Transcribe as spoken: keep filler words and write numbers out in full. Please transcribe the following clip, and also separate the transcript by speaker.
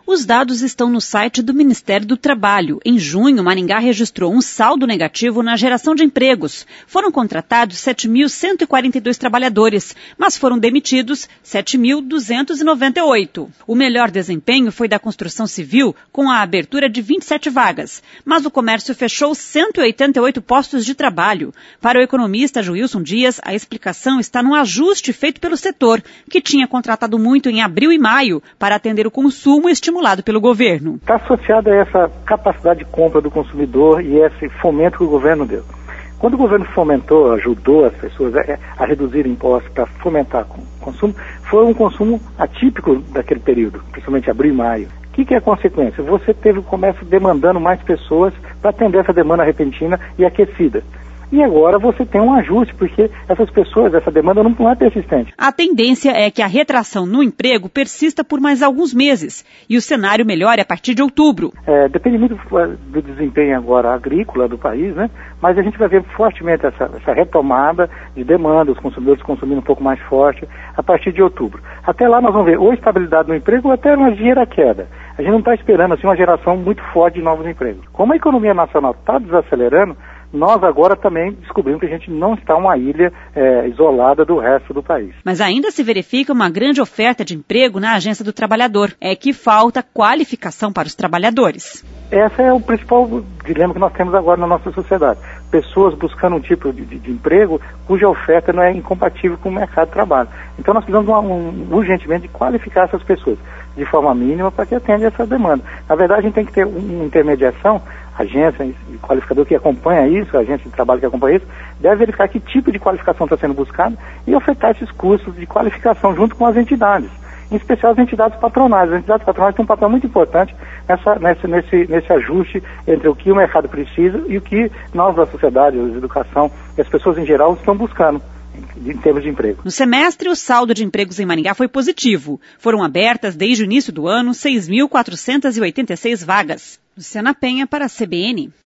Speaker 1: Os dados estão no site do Ministério do Trabalho. Em junho, Maringá registrou um saldo negativo na geração de empregos. Foram contratados sete mil cento e quarenta e dois trabalhadores, mas foram demitidos sete mil duzentos e noventa e oito. O melhor desempenho foi da construção civil, com a abertura de vinte e sete vagas. Mas o comércio fechou cento e oitenta e oito postos de trabalho. Para o economista Joilson Dias, a explicação está no ajuste feito pelo setor, que tinha contratado muito em abril e maio para atender o consumo estimulado pelo governo.
Speaker 2: Está associado a essa capacidade de compra do consumidor e esse fomento que o governo deu. Quando o governo fomentou, ajudou as pessoas a, a reduzir impostos para fomentar o consumo, foi um consumo atípico daquele período, principalmente abril e maio. O que, que é a consequência? Você teve o comércio demandando mais pessoas para atender essa demanda repentina e aquecida. E agora você tem um ajuste, porque essas pessoas, essa demanda não é persistente.
Speaker 1: A tendência é que a retração no emprego persista por mais alguns meses e o cenário melhore a partir de outubro.
Speaker 2: É, depende muito do desempenho agora agrícola do país, né? Mas a gente vai ver fortemente essa, essa retomada de demanda, os consumidores consumindo um pouco mais forte a partir de outubro. Até lá nós vamos ver ou estabilidade no emprego ou até uma ligeira queda. A gente não está esperando assim uma geração muito forte de novos empregos. Como a economia nacional está desacelerando, nós agora também descobrimos que a gente não está uma ilha é, isolada do resto do país.
Speaker 1: Mas ainda se verifica uma grande oferta de emprego na Agência do Trabalhador. É que falta qualificação para os trabalhadores.
Speaker 2: Esse é o principal dilema que nós temos agora na nossa sociedade. Pessoas buscando um tipo de, de, de emprego cuja oferta não é incompatível com o mercado de trabalho. Então nós precisamos um, um, urgentemente de qualificar essas pessoas de forma mínima para que atenda essa demanda. Na verdade, a gente tem que ter uma intermediação, agência de qualificador que acompanha isso, a agência de trabalho que acompanha isso, deve verificar que tipo de qualificação está sendo buscado e ofertar esses cursos de qualificação junto com as entidades, em especial as entidades patronais. As entidades patronais têm um papel muito importante nessa, nesse, nesse, nesse ajuste entre o que o mercado precisa e o que nós da sociedade, a educação e as pessoas em geral estão buscando em termos de emprego.
Speaker 1: No semestre, o saldo de empregos em Maringá foi positivo. Foram abertas, desde o início do ano, seis mil quatrocentas e oitenta e seis vagas. Luciana Penha para a C B N.